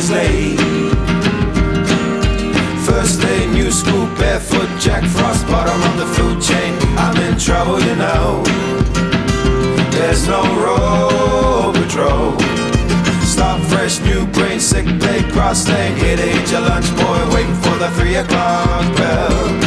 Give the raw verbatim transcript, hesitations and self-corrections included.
hours late. First day, new school, barefoot, Jack Frost, bottom of the food chain. I'm in trouble, you know. There's no road patrol. Stop fresh, new brain, sick bay, cross lane. Hit age, your lunch boy, wait for the three o'clock bell.